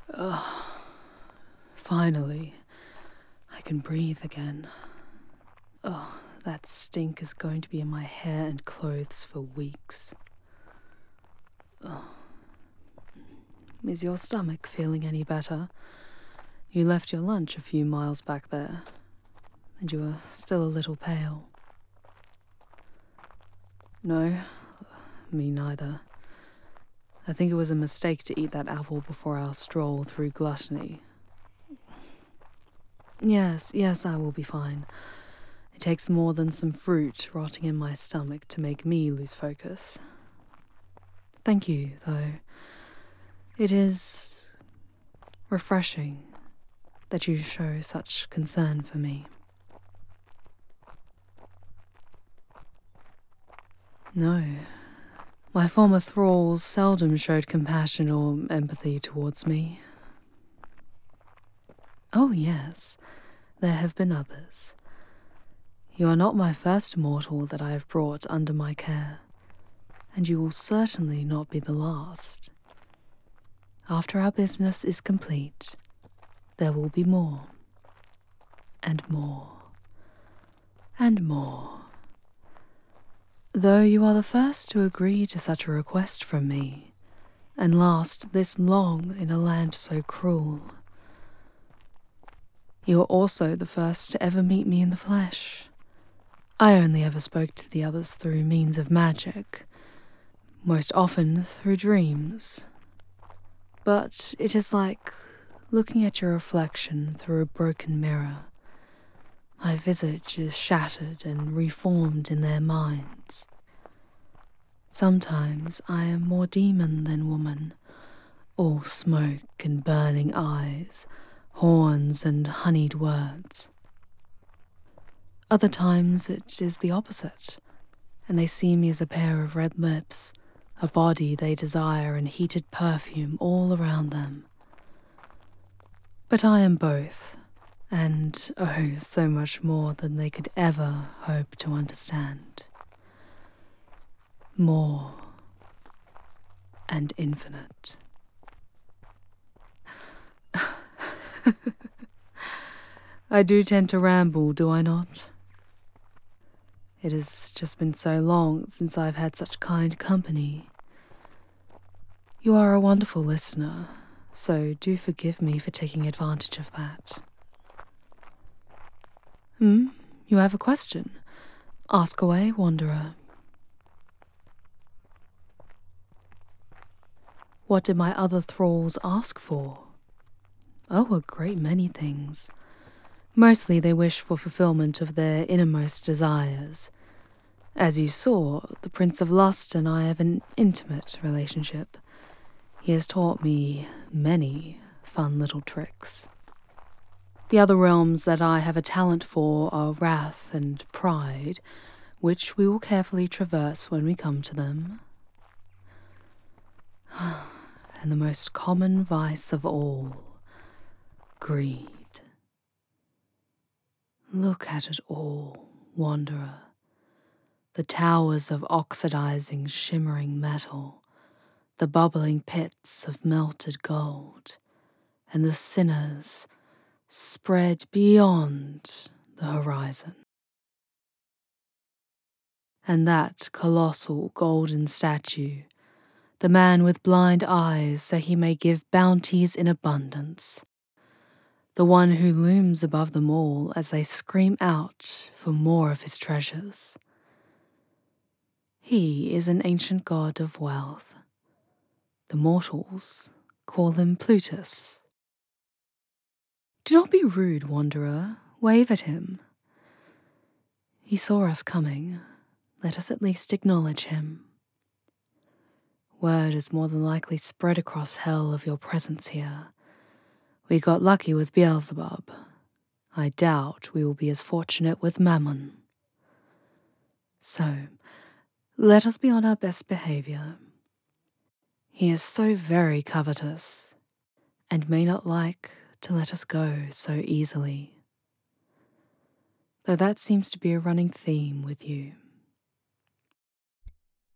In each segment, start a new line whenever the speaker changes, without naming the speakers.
Finally, I can breathe again. Oh, that stink is going to be in my hair and clothes for weeks. Is your stomach feeling any better? You left your lunch a few miles back there, and you are still a little pale. No, me neither. I think it was a mistake to eat that apple before our stroll through gluttony. Yes, I will be fine. It takes more than some fruit rotting in my stomach to make me lose focus. Thank you, though. It is refreshing that you show such concern for me. No, my former thralls seldom showed compassion or empathy towards me. Oh yes, there have been others. You are not my first mortal that I have brought under my care, and you will certainly not be the last. After our business is complete, there will be more, and more, and more. Though you are the first to agree to such a request from me, and last this long in a land so cruel. You are also the first to ever meet me in the flesh. I only ever spoke to the others through means of magic, most often through dreams. But it is like looking at your reflection through a broken mirror. My visage is shattered and reformed in their minds. Sometimes I am more demon than woman, all smoke and burning eyes, horns and honeyed words. Other times it is the opposite, and they see me as a pair of red lips, a body they desire and heated perfume all around them. But I am both, and oh, so much more than they could ever hope to understand. More and infinite. I do tend to ramble, do I not? It has just been so long since I've had such kind company. You are a wonderful listener, so do forgive me for taking advantage of that. You have a question? Ask away, wanderer. What did my other thralls ask for? Oh, a great many things. Mostly they wish for fulfillment of their innermost desires. As you saw, the Prince of Lust and I have an intimate relationship. He has taught me many fun little tricks. The other realms that I have a talent for are wrath and pride, which we will carefully traverse when we come to them. And the most common vice of all, greed. Look at it all, wanderer. The towers of oxidizing, shimmering metal, the bubbling pits of melted gold, and the sinners spread beyond the horizon. And that colossal golden statue, the man with blind eyes so he may give bounties in abundance, the one who looms above them all as they scream out for more of his treasures. He is an ancient god of wealth. The mortals call him Plutus. Do not be rude, wanderer. Wave at him. He saw us coming. Let us at least acknowledge him. Word is more than likely spread across hell of your presence here. We got lucky with Beelzebub. I doubt we will be as fortunate with Mammon. So, let us be on our best behavior. He is so very covetous, and may not like to let us go so easily. Though that seems to be a running theme with you.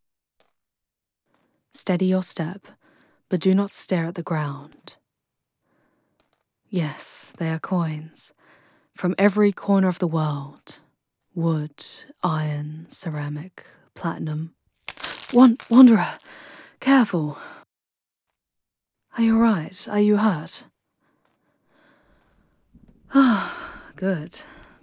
Steady your step, but do not stare at the ground. Yes, they are coins. From every corner of the world. Wood, iron, ceramic, platinum. Wanderer! Careful! Are you alright? Are you hurt? Ah, good.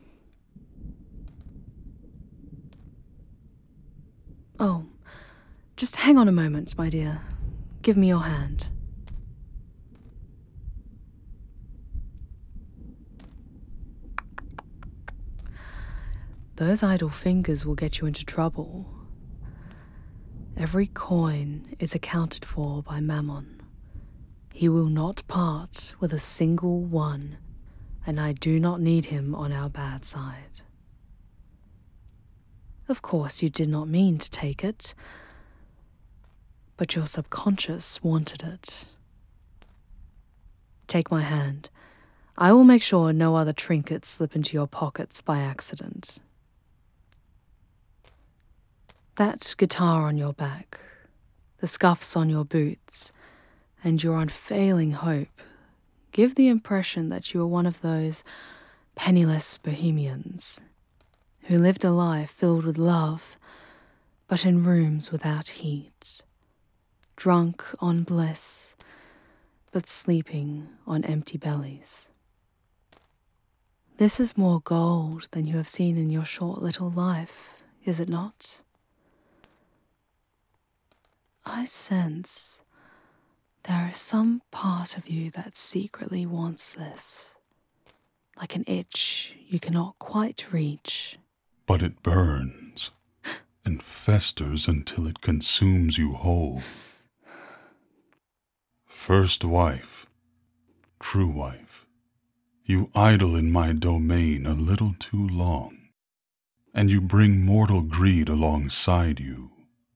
Oh, just hang on a moment, my dear. Give me your hand. Those idle fingers will get you into trouble. Every coin is accounted for by Mammon. He will not part with a single one, and I do not need him on our bad side. Of course, you did not mean to take it, but your subconscious wanted it. Take my hand. I will make sure no other trinkets slip into your pockets by accident. That guitar on your back, the scuffs on your boots, and your unfailing hope give the impression that you are one of those penniless bohemians who lived a life filled with love, but in rooms without heat, drunk on bliss, but sleeping on empty bellies. This is more gold than you have seen in your short little life, is it not? I sense there is some part of you that secretly wants this, like an itch you cannot quite reach.
But it burns and festers until it consumes you whole. First wife, true wife, you idle in my domain a little too long, and you bring mortal greed alongside you.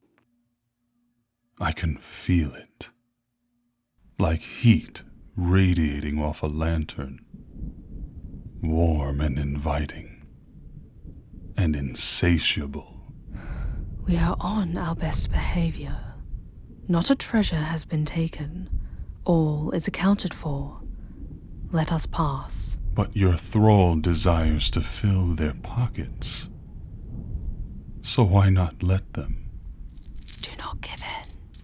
I can feel it, like heat radiating off a lantern, warm and inviting, and insatiable.
We are on our best behavior. Not a treasure has been taken. All is accounted for. Let us pass.
But your thrall desires to fill their pockets. So why not let them?
Do not give in.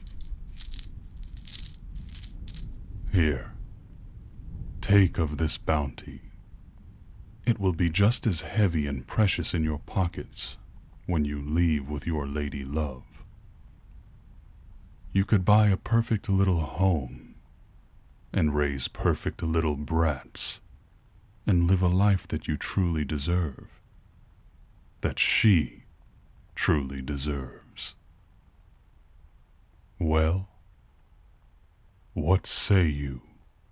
Here, take of this bounty. It will be just as heavy and precious in your pockets when you leave with your lady love. You could buy a perfect little home and raise perfect little brats and live a life that you truly deserve, that she truly deserves. Well, what say you?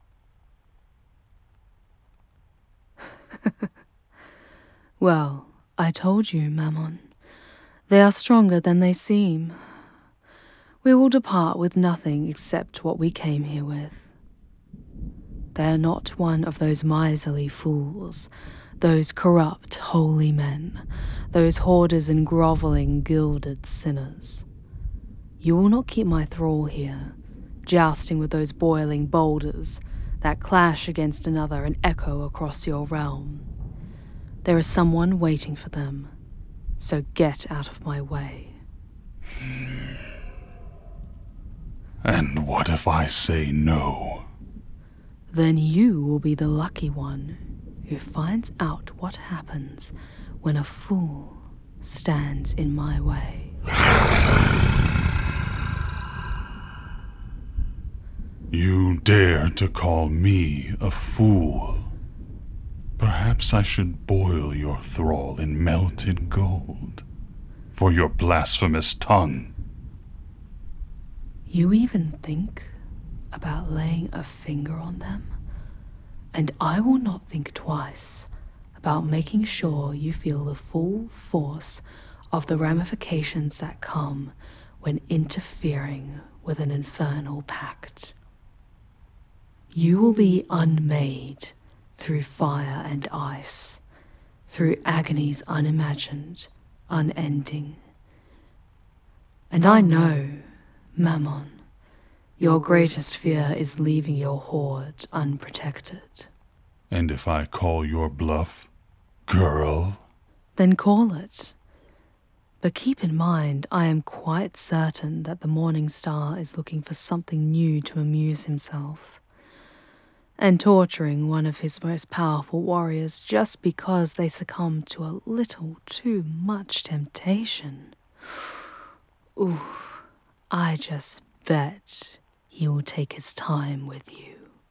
Well, I told you, Mammon. They are stronger than they seem. We will depart with nothing except what we came here with. They are not one of those miserly fools, those corrupt holy men, those hoarders and grovelling gilded sinners. You will not keep my thrall here, jousting with those boiling boulders that clash against another and echo across your realm. There is someone waiting for them, so get out of my way.
And what if I say no?
Then you will be the lucky one who finds out what happens when a fool stands in my way.
You dare to call me a fool? Perhaps I should boil your thrall in melted gold for your blasphemous tongue.
You even think about laying a finger on them? And I will not think twice about making sure you feel the full force of the ramifications that come when interfering with an infernal pact. You will be unmade through fire and ice, through agonies unimagined, unending. And I know, Mammon, your greatest fear is leaving your hoard unprotected.
And if I call your bluff, girl?
Then call it. But keep in mind, I am quite certain that the Morning Star is looking for something new to amuse himself, and torturing one of his most powerful warriors just because they succumbed to a little too much temptation. Ooh, I just bet he will take his time with you.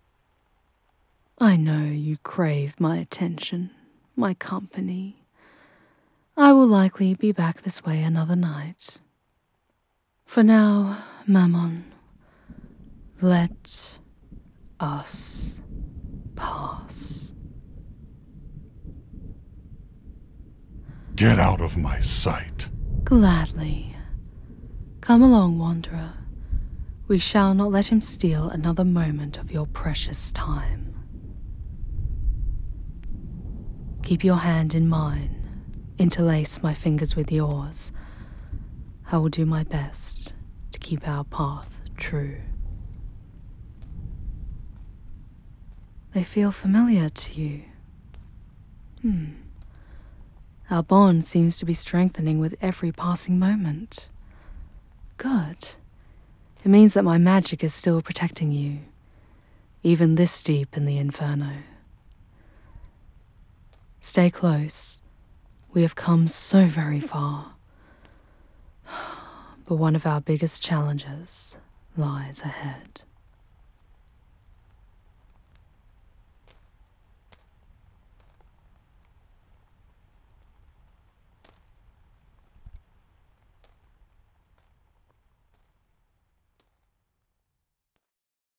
I know you crave my attention, my company. I will likely be back this way another night. For now, Mammon, let us pass.
Get out of my sight.
Gladly. Come along, Wanderer. We shall not let him steal another moment of your precious time. Keep your hand in mine. Interlace my fingers with yours. I will do my best to keep our path true. They feel familiar to you. Our bond seems to be strengthening with every passing moment. Good. It means that my magic is still protecting you, even this deep in the inferno. Stay close. We have come so very far. But one of our biggest challenges lies ahead.